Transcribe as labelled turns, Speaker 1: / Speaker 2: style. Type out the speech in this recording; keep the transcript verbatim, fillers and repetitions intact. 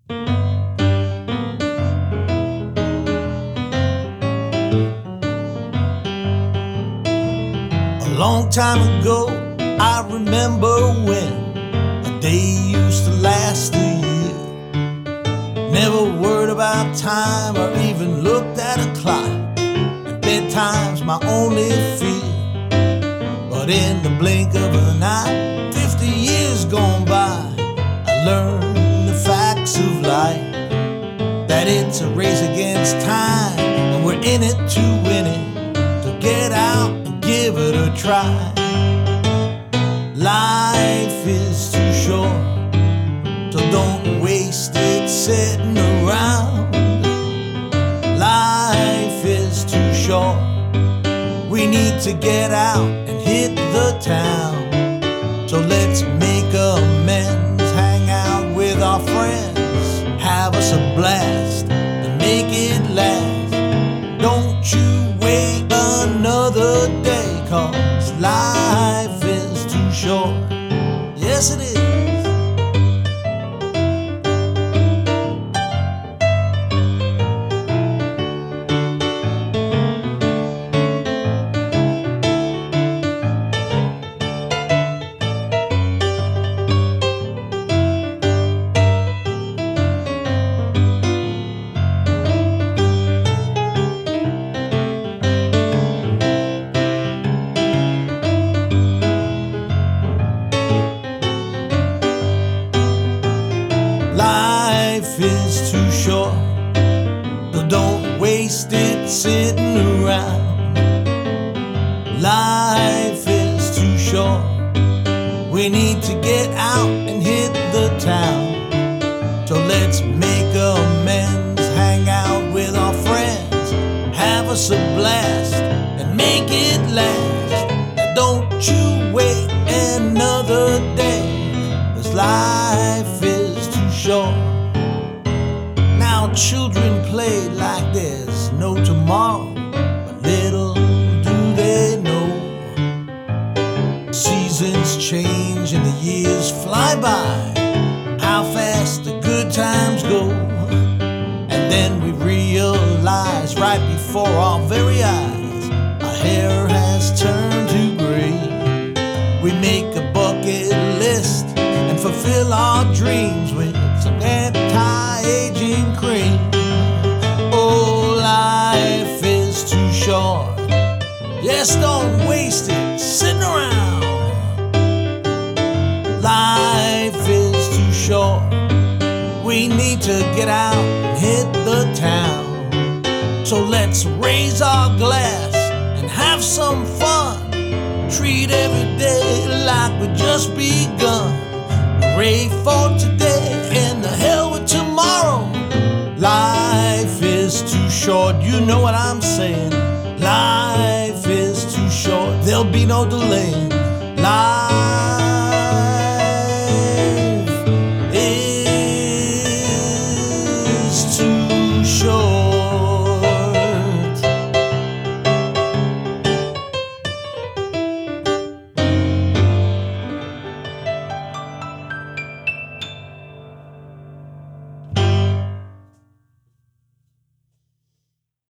Speaker 1: A long time ago, I remember when a day used to last a year. Never worried about time or even looked at a clock, and bedtime's my only fear. But in the blink of an eye, fifty years gone by, I learned the facts of life, that it's a race against time, and we're in it to win it, to get out and give it a try. Life is too short, so don't waste it sitting around. Life is too short, we need to get out and hit the town. So let's make amends, hang out with our friends, have us a blast and make it last. Don't you wait another day, 'cause life is too short. Yes, it is. Life is too short, so don't waste it sitting around. Life is too short, we need to get out and hit the town. So let's make amends, hang out with our friends, have us a blast and make it last. Don't you wait another day, 'cause life is too short. Now children play like there's no tomorrow, but little do they know, seasons change and the years fly by, how fast the good times go. And then we realize right before our very eyes, our hair has turned to gray. We make a bucket list and fulfill our dreams with some anti-aging cream. Oh, life is too short, yes, don't waste it sitting around. Life is too short, we need to get out and hit the town. So let's raise our glass and have some fun, treat every day like we just begun. Pray for today and the hell with tomorrow. Life is too short, you know what I'm saying. Life is too short, there'll be no delaying. Life